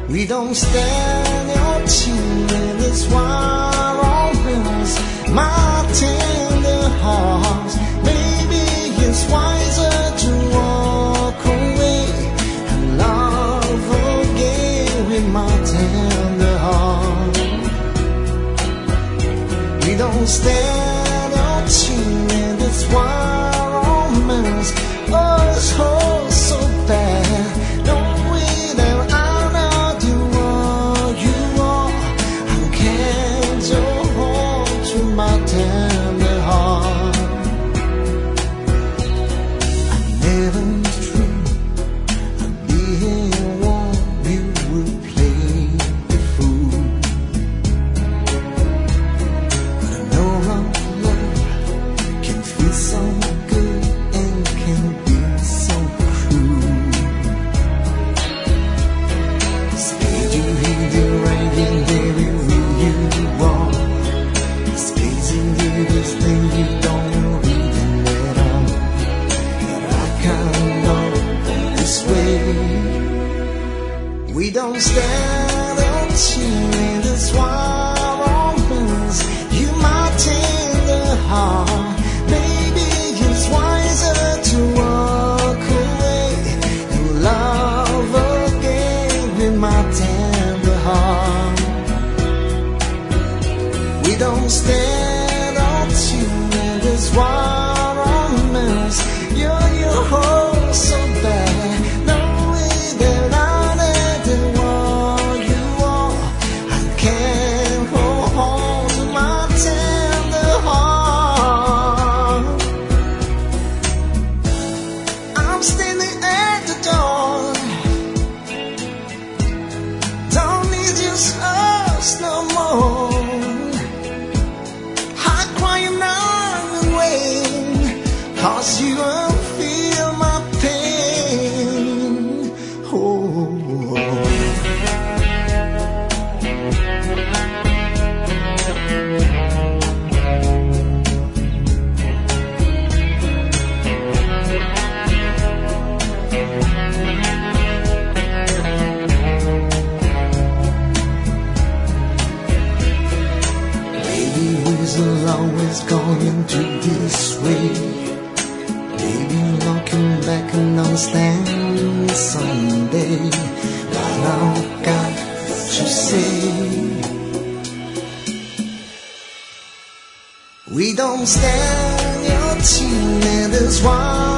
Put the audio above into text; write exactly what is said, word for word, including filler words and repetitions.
We don't stand your cheerleaders while on bills. My tender heart, maybe it's wiser to walk away and love again with my tender heart. We don't stand your cheerleaders while on bills. Oh, it's oh so bad. We don't stand on cheerleaders while on bills. You my tender heart, maybe it's wiser to walk away and love again with my tender heart. We don't stand on cheerleaders while on bills. You're your whole so bad. Cause you won't feel my pain. Oh. Maybe we're always going to this way. Maybe looking back and understand someday. But I've got to say, we don't stand your cheerleaders while